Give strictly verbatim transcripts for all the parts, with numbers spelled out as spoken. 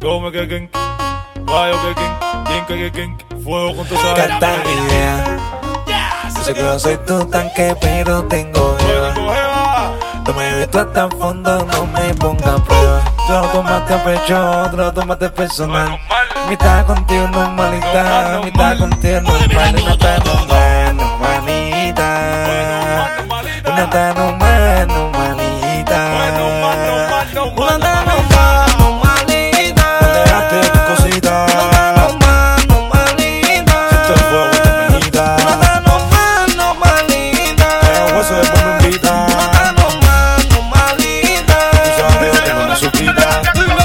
Yo me quedé, vaya que quien, quien que quien, fuego con tu sal. Canta mi idea. Yo sé que no soy tu tanque, pero tengo jeva. No me meto hasta el fondo, no me ponga a prueba. Tú lo tomaste a pecho, tú lo tomaste personal. Mitad contigo normalita, mitad contigo normal. Una está normal, normalita. Una está normal, normalita. Una está normal, normalita. No te gastes tu cosita. Normal, normalita. Siento el fuego que te medita. Una está normal, normalita. El hueso de bombita. Una está normal, normalita. Tú sabes que no me supita.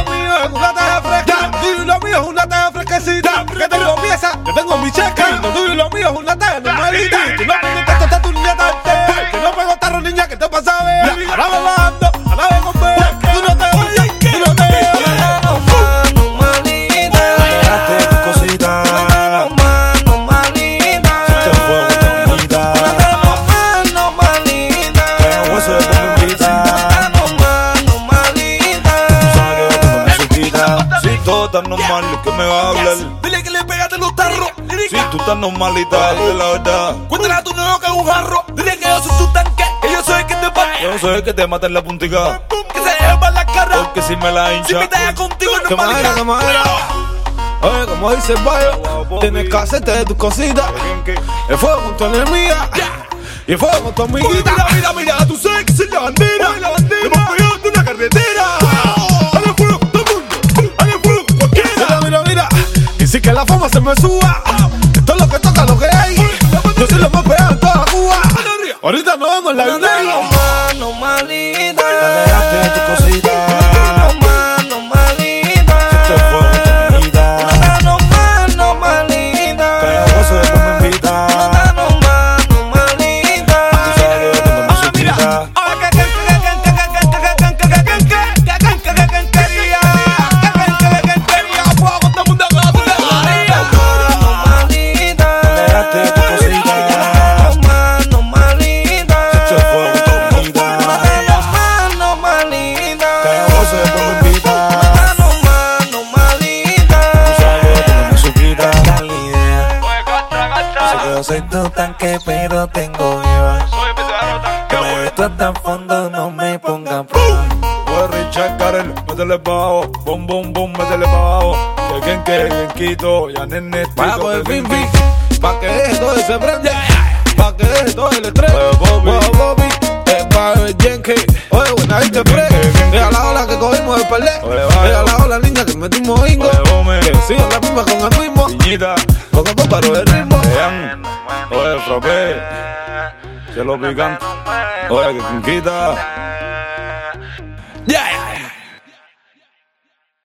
Que tengo pieza, yo tengo mi cheque. Lo tuyo y lo mío es una talla normalita. Tú no me metes hasta tu niña tarde. Que no pego tarro, niña, que te pasa a ver. Ahora me bajando, ahora vengo a ver. Tú no te oyes, tú no te oyes. Normal, normalita. Dejaste tu cosita. Normal, normalita. Siento el fuego que te medita. Normal, normalita. El hueso de bombita. Normal, normalita. Tú sabes que no me supita. Si todo tan normal, ¿de qué me va a hablar? Dile que le pegaste los tarros. Si tú estás normalita, de la verdad. Cuéntale a tu nuevo que es un jarro. Dile que yo soy tu tanque, que yo soy el que te paga. Yo soy el que te mata en la puntica. Que se lleva la cara. Porque si me la Si hincha. me talla contigo no Que madera, que madera. Oye, como dice el barrio, tienes que hacerte de tus cositas. El fuego con tu enemiga y el fuego con tu amiguita. Mira, mira, mira, tú sabes que soy la bandera. La bandera. Hemos pegado de una carretera. Haga fuego, todo el mundo. Haga fuego, cualquiera. Mira, mira, mira. Y si que la fama se me suba. Esto es lo que toca, lo que hay. Yo soy lo más pegado en toda Cuba. Ahorita nos vemos en la vida. Normal, normalita. Dejaste de tu cosita. Normal, normalita. Siento el fuego que te medita. Normal, normalita. El gozo de cómo me invita. Normal, normalita. Tú sabes que no me supita. Dejaste de tu cosita. Normal, normalita. Siento el fuego que te medita. Normal, normalita. El gozo de cómo me invita. Normal, normalita. Tú sabes que no me supita. Dale idea. Yo sé que yo soy tu tanque, pero tengo jeva. Que me meto hasta el fondo, no me ponga a prueba. Pues Richard Carell, métele pa' abajo. Bom, bom, bom, métele pa' abajo. Que quien que, quien quito, ya nene. Vaya con el fin, fin. Pa' que deje todo ese prende. Pa' que deje todo el estrés. Oye, Bobby. Oye, Bobby. Es para el Yankee. Oye, buena viste, pre. Deja la ola que cogimos de perder. Oye, vaya. Deja la ola, niña, que metimos bingo. Oye, Bome. Que siga la misma con el mismo. Niñita, Con el paro el ritmo. vean. Oye, frappé. Se lo picante. Oye, que quien quita.